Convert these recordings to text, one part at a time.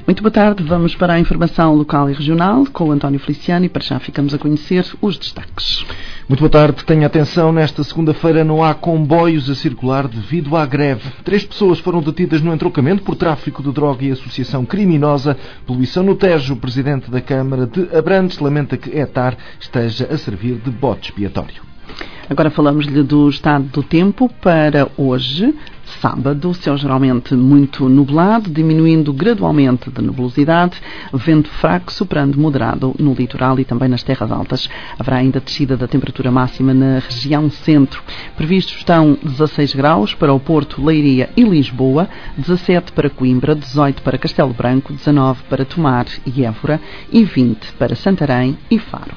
Muito boa tarde, vamos para a informação local e regional com o António Feliciano e para já ficamos a conhecer os destaques. Muito boa tarde, tenha atenção, nesta segunda-feira não há comboios a circular devido à greve. 3 pessoas foram detidas no entroncamento por tráfico de droga e associação criminosa. Poluição no Tejo. O presidente da Câmara de Abrantes lamenta que ETAR esteja a servir de bode expiatório. Agora falamos-lhe do estado do tempo para hoje, sábado. Céu geralmente muito nublado, diminuindo gradualmente de nebulosidade, vento fraco soprando moderado no litoral e também nas terras altas. Haverá ainda descida da temperatura máxima na região centro. Previstos estão 16 graus para o Porto, Leiria e Lisboa, 17 para Coimbra, 18 para Castelo Branco, 19 para Tomar e Évora e 20 para Santarém e Faro.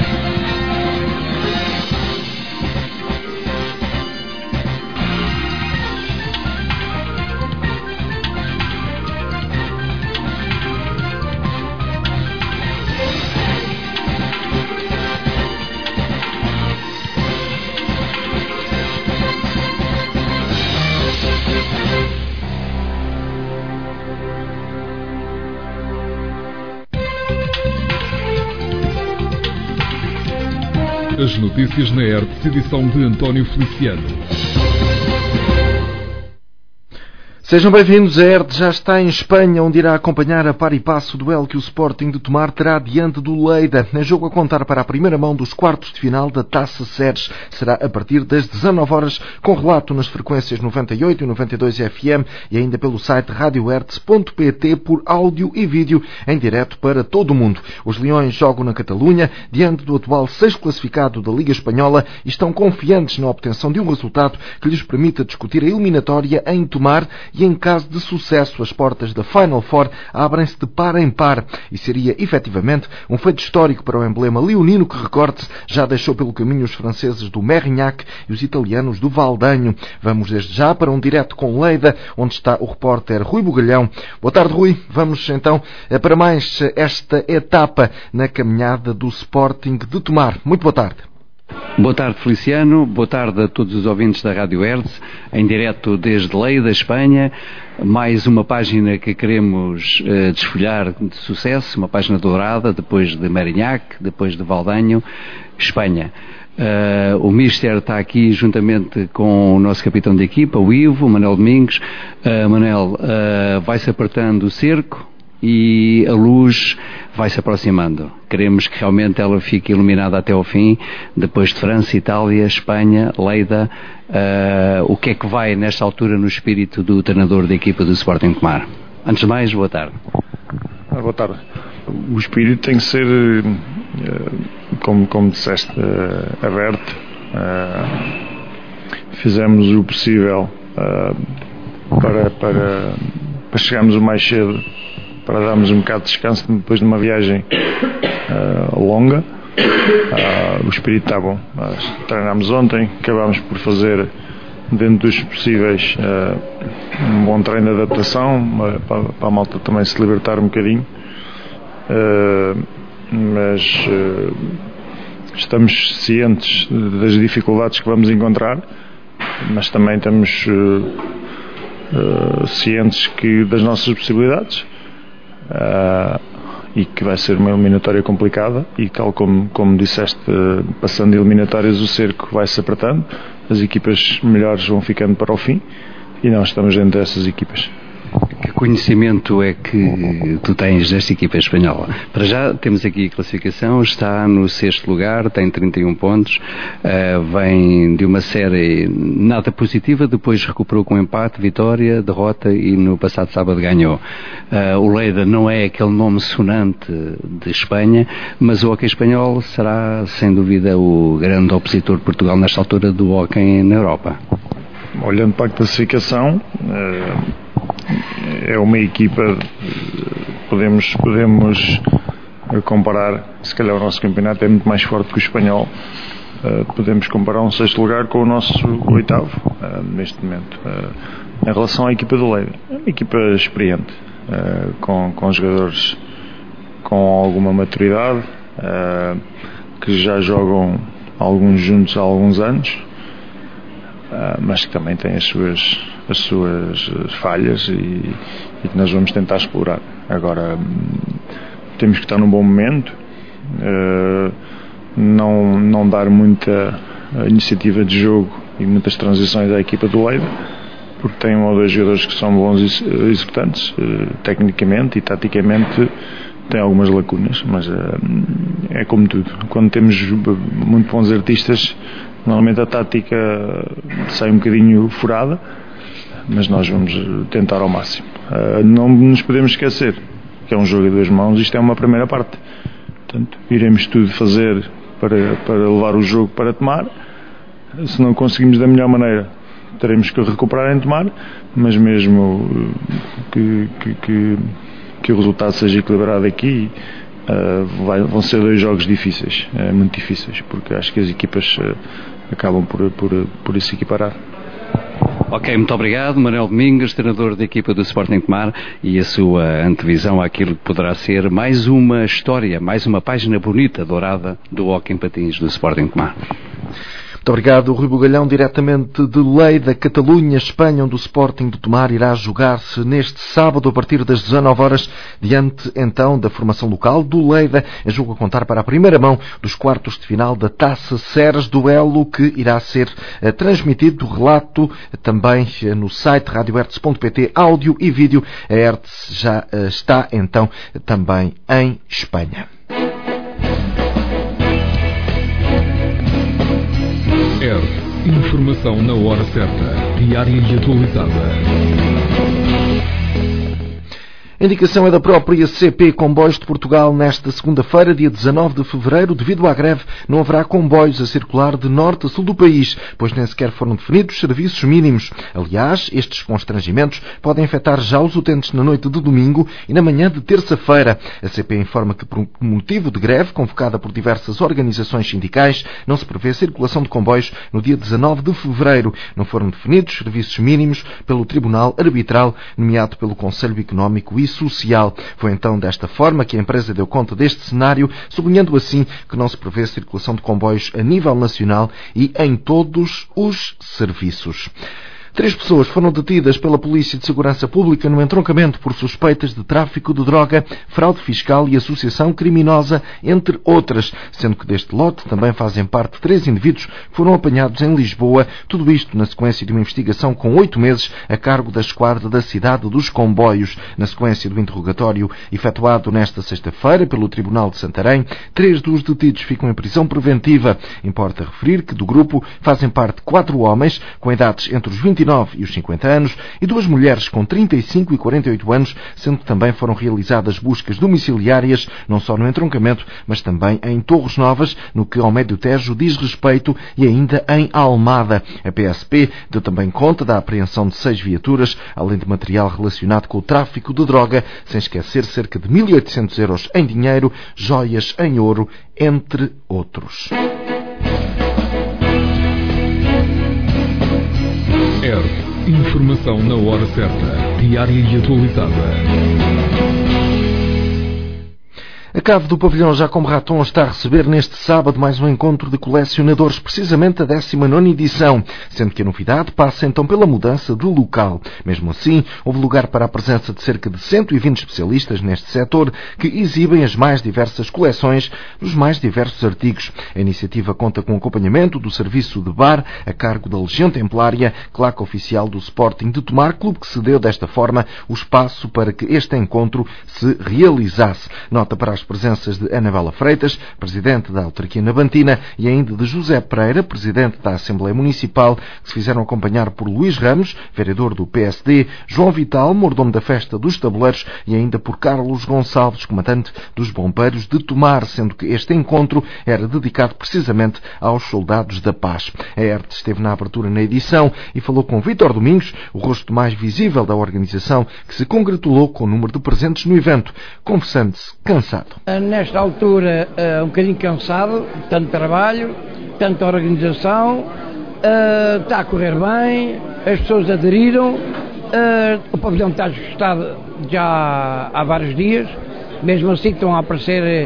As notícias na ERTS, edição de António Feliciano. Sejam bem-vindos. A ERTS já está em Espanha, onde irá acompanhar a par e passo o duelo que o Sporting de Tomar terá diante do Lleida. É jogo a contar para a primeira mão dos quartos de final da Taça Seres. Será a partir das 19 horas, com relato nas frequências 98 e 92 FM e ainda pelo site radioerts.pt por áudio e vídeo em direto para todo o mundo. Os Leões jogam na Catalunha, diante do atual 6º classificado da Liga Espanhola e estão confiantes na obtenção de um resultado que lhes permita discutir a eliminatória em Tomar e em caso de sucesso, as portas da Final Four abrem-se de par em par e seria, efetivamente, um feito histórico para o emblema leonino que, recorde-se, já deixou pelo caminho os franceses do Mérignac e os italianos do Valdanho. Vamos desde já para um direto com Lleida, onde está o repórter Rui Bugalhão. Boa tarde, Rui. Vamos então para mais esta etapa na caminhada do Sporting de Tomar. Muito boa tarde. Boa tarde, Feliciano. Boa tarde a todos os ouvintes da Rádio ERTS, em direto desde Lleida, Espanha. Mais uma página que queremos desfolhar de sucesso, uma página dourada, depois de Mérignac, depois de Valdanho, Espanha. O Mister está aqui juntamente com o nosso capitão de equipa, o Ivo, o Manuel Domingos. Manuel, vai-se apertando o cerco e a luz vai-se aproximando. Queremos que realmente ela fique iluminada até ao fim, depois de França, Itália, Espanha, Lleida. O que é que vai nesta altura no espírito do treinador da equipa do Sporting Tomar? Antes de mais, boa tarde. Boa tarde. O espírito tem que ser, como disseste, aberto. Fizemos o possível para chegarmos o mais cedo, para darmos um bocado de descanso depois de uma viagem longa. O espírito está bom. Treinámos ontem, acabámos por fazer, dentro dos possíveis, um bom treino de adaptação, para a malta também se libertar um bocadinho. Mas estamos cientes das dificuldades que vamos encontrar, mas também estamos cientes das nossas possibilidades. E que vai ser uma eliminatória complicada e, tal como disseste, passando eliminatórias o cerco vai-se apertando, as equipas melhores vão ficando para o fim e nós estamos dentro dessas equipas. Que conhecimento é que tu tens desta equipa espanhola? Para já temos aqui a classificação, está no 6º lugar, tem 31 pontos, vem de uma série nada positiva, depois recuperou com empate, vitória, derrota e no passado sábado ganhou. O Lleida não é aquele nome sonante de Espanha, mas o hóquei espanhol será sem dúvida o grande opositor de Portugal nesta altura do hóquei na Europa. Olhando para a classificação, é uma equipa, podemos comparar, se calhar o nosso campeonato é muito mais forte que o espanhol, podemos comparar um 6º lugar com o nosso 8º neste momento. Em relação à equipa do Lleida, é uma equipa experiente, com jogadores com alguma maturidade, que já jogam alguns juntos há alguns anos, mas que também têm as as suas falhas e que nós vamos tentar explorar. Agora, temos que estar num bom momento, não dar muita iniciativa de jogo e muitas transições à equipa do Leida, porque tem 1 ou 2 jogadores que são bons executantes, tecnicamente e taticamente tem algumas lacunas, mas é como tudo. Quando temos muito bons artistas, normalmente a tática sai um bocadinho furada, mas nós vamos tentar ao máximo. Não nos podemos esquecer que é um jogo a 2 mãos, isto é uma primeira parte. Portanto, iremos tudo fazer para levar o jogo para Tomar. Se não conseguimos da melhor maneira, teremos que recuperar em Tomar, mas mesmo que o resultado seja equilibrado aqui, vão ser 2 jogos difíceis, muito difíceis, porque acho que as equipas acabam por se equiparar. Ok, muito obrigado, Manuel Domingos, treinador da equipa do Sporting Tomar, e a sua antevisão àquilo que poderá ser mais uma história, mais uma página bonita, dourada, do hóquei em patins do Sporting Tomar. Muito obrigado, Rui Bugalhão, diretamente de Leida, Catalunha, Espanha, onde o Sporting de Tomar irá jogar-se neste sábado a partir das 19 horas, diante então da formação local do Leida, em jogo a contar para a primeira mão dos quartos de final da Taça Ceres, duelo que irá ser transmitido, relato também no site radiohertz.pt, áudio e vídeo. A Hertz já está então também em Espanha. Informação na hora certa, diária e atualizada. A indicação é da própria CP Comboios de Portugal. Nesta segunda-feira, dia 19 de fevereiro, devido à greve, não haverá comboios a circular de norte a sul do país, pois nem sequer foram definidos serviços mínimos. Aliás, estes constrangimentos podem afetar já os utentes na noite de domingo e na manhã de terça-feira. A CP informa que, por motivo de greve, convocada por diversas organizações sindicais, não se prevê circulação de comboios no dia 19 de fevereiro. Não foram definidos serviços mínimos pelo Tribunal Arbitral, nomeado pelo Conselho Económico e Social. Foi então desta forma que a empresa deu conta deste cenário, sublinhando assim que não se prevê circulação de comboios a nível nacional e em todos os serviços. 3 pessoas foram detidas pela Polícia de Segurança Pública no entroncamento por suspeitas de tráfico de droga, fraude fiscal e associação criminosa, entre outras, sendo que deste lote também fazem parte 3 indivíduos que foram apanhados em Lisboa, tudo isto na sequência de uma investigação com 8 meses a cargo da esquadra da cidade dos Comboios. Na sequência do interrogatório efetuado nesta sexta-feira pelo Tribunal de Santarém, 3 dos detidos ficam em prisão preventiva. Importa referir que do grupo fazem parte 4 homens com idades entre os 29 e os 50 anos e 2 mulheres com 35 e 48 anos, sendo que também foram realizadas buscas domiciliárias, não só no entroncamento, mas também em Torres Novas, no que ao Médio Tejo diz respeito, e ainda em Almada. A PSP deu também conta da apreensão de 6 viaturas, além de material relacionado com o tráfico de droga, sem esquecer cerca de 1.800 euros em dinheiro, joias em ouro, entre outros. Informação na hora certa, diária e atualizada. A cave do pavilhão Jacome Raton está a receber neste sábado mais um encontro de colecionadores, precisamente a 19ª edição, sendo que a novidade passa então pela mudança de local. Mesmo assim, houve lugar para a presença de cerca de 120 especialistas neste setor que exibem as mais diversas coleções dos mais diversos artigos. A iniciativa conta com o acompanhamento do serviço de bar a cargo da Legião Templária, claque oficial do Sporting de Tomar, clube que cedeu desta forma o espaço para que este encontro se realizasse. Nota para as presenças de Anabela Freitas, presidente da autarquia nabantina, e ainda de José Pereira, presidente da Assembleia Municipal, que se fizeram acompanhar por Luís Ramos, vereador do PSD, João Vital, mordomo da Festa dos Tabuleiros, e ainda por Carlos Gonçalves, comandante dos Bombeiros de Tomar, sendo que este encontro era dedicado precisamente aos soldados da paz. A Hertz esteve na abertura na edição e falou com Vítor Domingos, o rosto mais visível da organização, que se congratulou com o número de presentes no evento, confessando-se cansado. Nesta altura, um bocadinho cansado, tanto trabalho, tanta organização, está a correr bem, as pessoas aderiram, o pavilhão está esgotado já há vários dias, mesmo assim estão a aparecer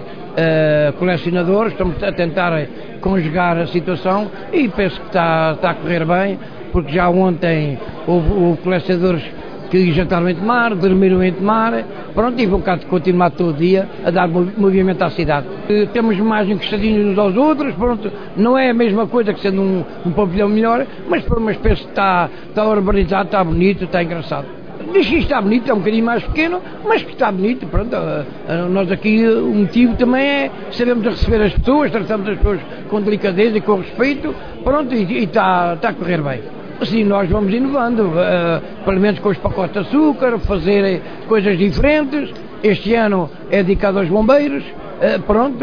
colecionadores, estamos a tentar conjugar a situação e penso que está a correr bem. porque já ontem houve colecionadores que jantaram em Tomar, dormiram em Tomar, pronto, e vão cá continuar todo o dia a dar movimento à cidade. Temos mais encostadinhos uns aos outros, pronto, não é a mesma coisa que sendo um pavilhão melhor, mas penso que está urbanizado, está bonito, está engraçado. Diz que está bonito, é um bocadinho mais pequeno, mas que está bonito, pronto. Nós aqui, o motivo também é sabemos receber as pessoas, tratamos as pessoas com delicadeza e com respeito, pronto, e está a correr bem. Sim, nós vamos inovando, pelo menos com os pacotes de açúcar, fazer coisas diferentes. Este ano é dedicado aos bombeiros, pronto,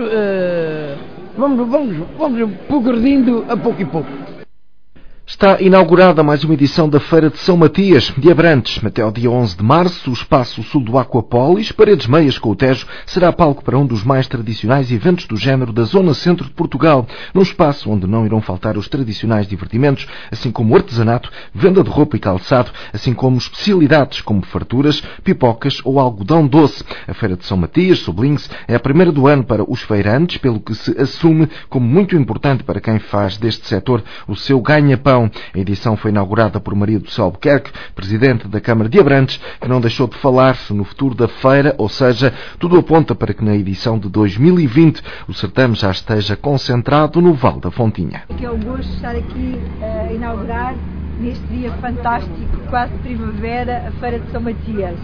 vamos progredindo a pouco e pouco. Está inaugurada mais uma edição da Feira de São Matias, de Abrantes. Até ao dia 11 de março, o espaço sul do Aquapolis, Paredes Meias com o Tejo, será palco para um dos mais tradicionais eventos do género da zona centro de Portugal, num espaço onde não irão faltar os tradicionais divertimentos, assim como artesanato, venda de roupa e calçado, assim como especialidades como farturas, pipocas ou algodão doce. A Feira de São Matias, sublinhe-se, é a primeira do ano para os feirantes, pelo que se assume como muito importante para quem faz deste setor o seu ganha-pão. A edição foi inaugurada por Maria do Céu Albuquerque, presidente da Câmara de Abrantes, que não deixou de falar-se no futuro da feira, ou seja, tudo aponta para que na edição de 2020 o certame já esteja concentrado no Val da Fontinha. É um gosto estar aqui a inaugurar, neste dia fantástico, quase de primavera, a Feira de São Matias.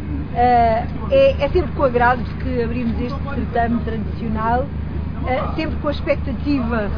É sempre com agrado que abrimos este certame tradicional, sempre com a expectativa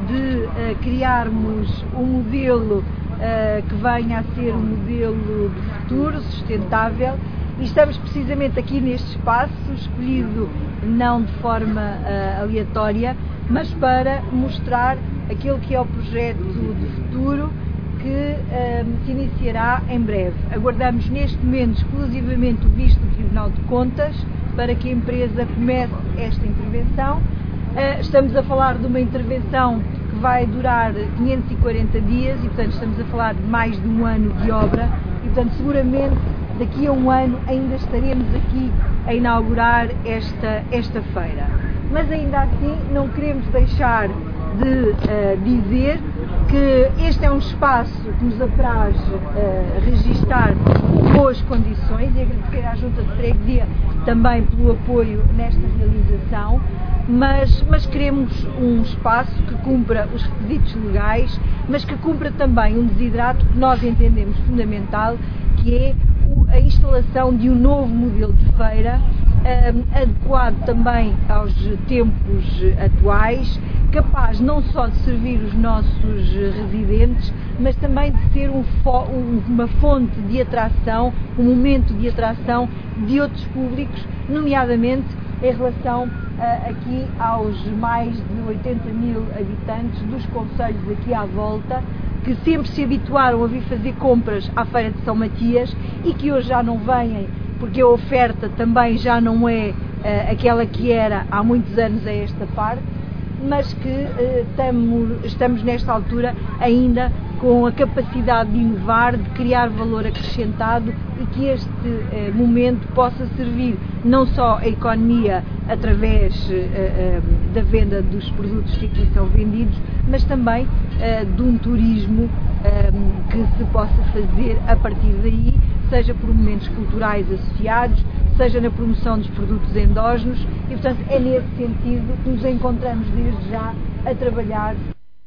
de criarmos um modelo que venha a ser um modelo de futuro, sustentável, e estamos precisamente aqui neste espaço, escolhido não de forma aleatória, mas para mostrar aquele que é o projeto de futuro que se iniciará em breve. Aguardamos neste momento exclusivamente o visto do Tribunal de Contas para que a empresa comece esta intervenção. Estamos a falar de uma intervenção que vai durar 540 dias e, portanto, estamos a falar de mais de um ano de obra e, portanto, seguramente daqui a um ano ainda estaremos aqui a inaugurar esta feira. Mas ainda assim não queremos deixar de dizer que este é um espaço que nos apraz registar boas condições e agradecer à Junta de Freguesia também pelo apoio nesta realização, mas queremos um espaço que cumpra os requisitos legais, mas que cumpra também um desidrato que nós entendemos fundamental, que é a instalação de um novo modelo de feira, adequado também aos tempos atuais, capaz não só de servir os nossos residentes, mas também de ser uma fonte de atração, um momento de atração de outros públicos, nomeadamente em relação aqui aos mais de 80 mil habitantes dos concelhos aqui à volta, que sempre se habituaram a vir fazer compras à Feira de São Matias e que hoje já não vêm, porque a oferta também já não é aquela que era há muitos anos a esta parte, mas que estamos nesta altura ainda com a capacidade de inovar, de criar valor acrescentado e que este momento possa servir não só a economia através da venda dos produtos que aqui são vendidos, mas também de um turismo que se possa fazer a partir daí, seja por momentos culturais associados, seja na promoção dos produtos endógenos e, portanto, é nesse sentido que nos encontramos desde já a trabalhar.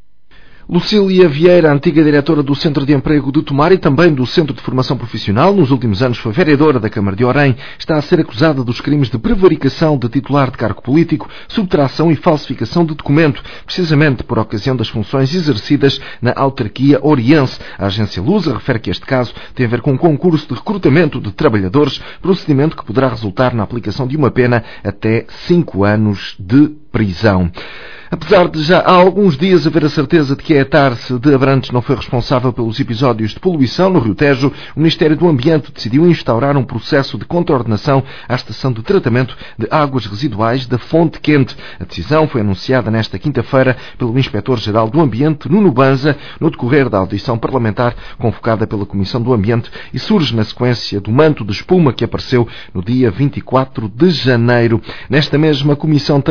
Lucília Vieira, antiga diretora do Centro de Emprego de Tomar e também do Centro de Formação Profissional, nos últimos anos foi vereadora da Câmara de Orém, está a ser acusada dos crimes de prevaricação de titular de cargo político, subtração e falsificação de documento, precisamente por ocasião das funções exercidas na autarquia oriense. A agência Lusa refere que este caso tem a ver com um concurso de recrutamento de trabalhadores, procedimento que poderá resultar na aplicação de uma pena até 5 anos de prisão. Apesar de já há alguns dias haver a certeza de que a ETARS de Abrantes não foi responsável pelos episódios de poluição no Rio Tejo, o Ministério do Ambiente decidiu instaurar um processo de contraordenação à estação de tratamento de águas residuais da Fonte Quente. A decisão foi anunciada nesta quinta-feira pelo Inspetor-Geral do Ambiente, Nuno Banza, no decorrer da audição parlamentar convocada pela Comissão do Ambiente e surge na sequência do manto de espuma que apareceu no dia 24 de janeiro. Nesta mesma comissão também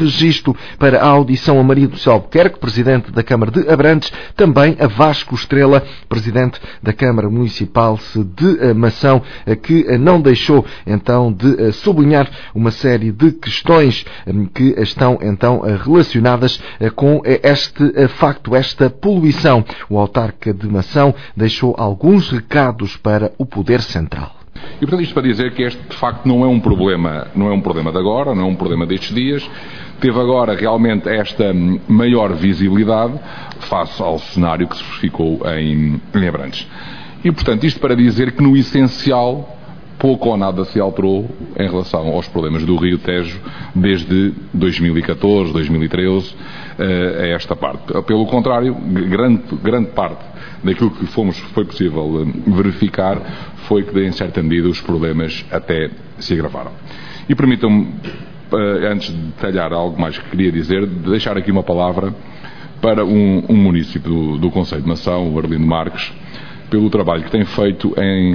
registro para a audição a Maria do Céu Albuquerque, presidente da Câmara de Abrantes, também a Vasco Estrela, presidente da Câmara Municipal de Mação, que não deixou então de sublinhar uma série de questões que estão então relacionadas com este facto, esta poluição. O autarca de Mação deixou alguns recados para o Poder Central. E, portanto, isto para dizer que este, de facto, não é um problema de agora, não é um problema destes dias. Teve agora realmente esta maior visibilidade face ao cenário que se verificou em Abrantes. E, portanto, isto para dizer que, no essencial, pouco ou nada se alterou em relação aos problemas do Rio Tejo desde 2014, 2013, a esta parte. Pelo contrário, grande parte daquilo que foi possível verificar foi que, em certa medida, os problemas até se agravaram. E permitam-me, antes de detalhar algo mais que queria dizer, deixar aqui uma palavra para um município do Concelho de Mação, o Arlindo Marques, pelo trabalho que tem feito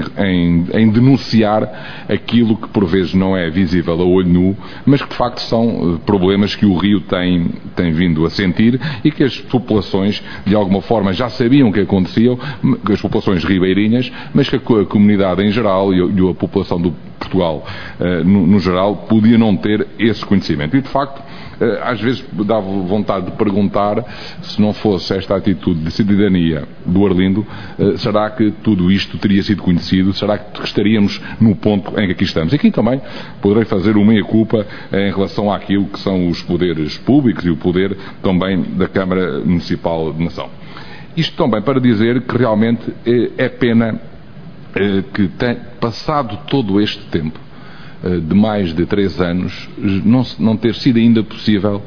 em denunciar aquilo que por vezes não é visível a olho nu, mas que de facto são problemas que o Rio tem vindo a sentir e que as populações de alguma forma já sabiam que aconteciam, as populações ribeirinhas, mas que a comunidade em geral e a população do Portugal no geral podia não ter esse conhecimento. E de facto, às vezes dava vontade de perguntar se não fosse esta atitude de cidadania do Arlindo, será que tudo isto teria sido conhecido? Será que estaríamos no ponto em que aqui estamos? E aqui também poderei fazer uma meia-culpa em relação àquilo que são os poderes públicos e o poder também da Câmara Municipal de Mação. Isto também para dizer que realmente é pena que, passado todo este tempo, de mais de 3 anos, não ter sido ainda possível,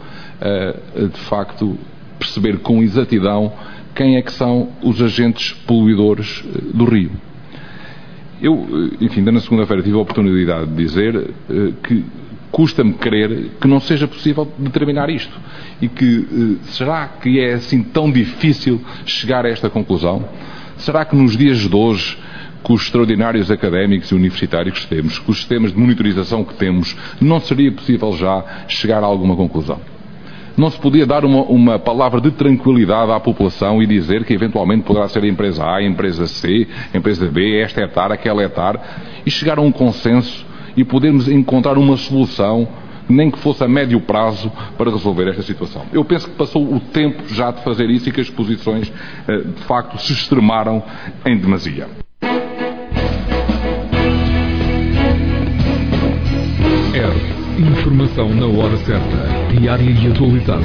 de facto, perceber com exatidão quem é que são os agentes poluidores do Rio. Eu, enfim, ainda na segunda-feira tive a oportunidade de dizer que custa-me crer que não seja possível determinar isto. E que, será que é assim tão difícil chegar a esta conclusão? Será que nos dias de hoje, com os extraordinários académicos e universitários que temos, com os sistemas de monitorização que temos, não seria possível já chegar a alguma conclusão? Não se podia dar uma palavra de tranquilidade à população e dizer que eventualmente poderá ser a empresa A, a empresa C, a empresa B, esta é TAR, aquela é TAR, e chegar a um consenso e podermos encontrar uma solução, nem que fosse a médio prazo, para resolver esta situação. Eu penso que passou o tempo já de fazer isso e que as posições, de facto, se extremaram em demasia. Informação na hora certa, diária e atualizada.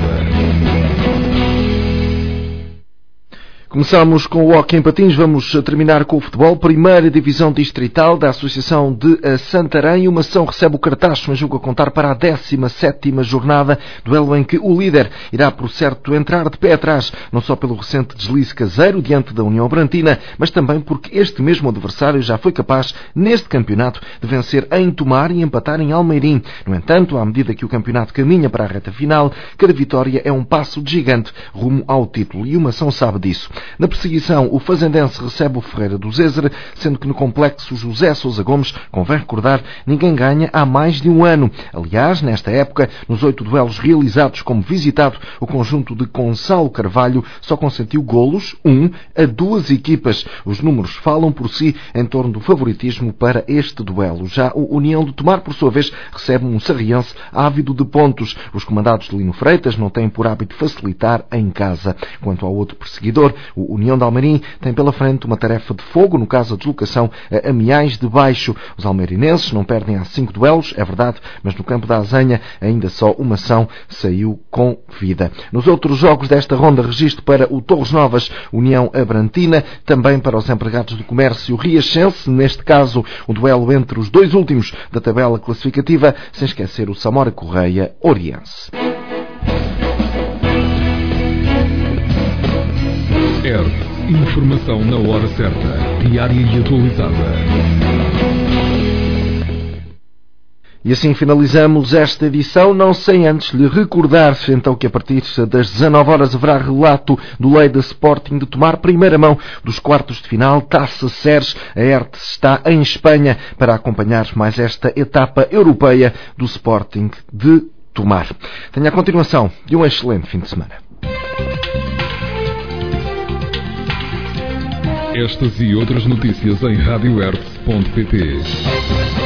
Começamos com o hóquei em patins, vamos terminar com o futebol. Primeira divisão distrital da Associação de Santarém. Uma ação recebe o Cartacho, mas jogo a contar para a 17ª jornada, duelo em que o líder irá, por certo, entrar de pé atrás, não só pelo recente deslize caseiro diante da União Brantina, mas também porque este mesmo adversário já foi capaz, neste campeonato, de vencer em Tomar e empatar em Almeirim. No entanto, à medida que o campeonato caminha para a reta final, cada vitória é um passo de gigante rumo ao título, e uma ação sabe disso. Na perseguição, o fazendense recebe o Ferreira do Zézer, sendo que no complexo José Sousa Gomes, convém recordar, ninguém ganha há mais de um ano. Aliás, nesta época, nos 8 duelos realizados como visitado, o conjunto de Gonçalo Carvalho só consentiu golos, 1 a 2 equipas. Os números falam por si em torno do favoritismo para este duelo. Já o União de Tomar, por sua vez, recebe um sarriense ávido de pontos. Os comandados de Lino Freitas não têm por hábito facilitar em casa. Quanto ao outro perseguidor, o União de Almeirim tem pela frente uma tarefa de fogo, no caso a deslocação a Amiais de Baixo. Os almeirinenses não perdem há 5 duelos, é verdade, mas no campo da Azenha ainda só uma ação saiu com vida. Nos outros jogos desta ronda, registro para o Torres Novas, União Abrantina, também para os empregados do comércio riachense, neste caso o duelo entre os 2 últimos da tabela classificativa, sem esquecer o Samora Correia Oriense. Informação na hora certa, diária e atualizada. E assim finalizamos esta edição, não sem antes lhe recordar então que a partir das 19 horas haverá relato do Lleida Sporting de Tomar, primeira mão dos quartos de final, Taça Seres. A ERTE está em Espanha para acompanhar mais esta etapa europeia do Sporting de Tomar. Tenha a continuação de um excelente fim de semana. Estas e outras notícias em radioertz.pt.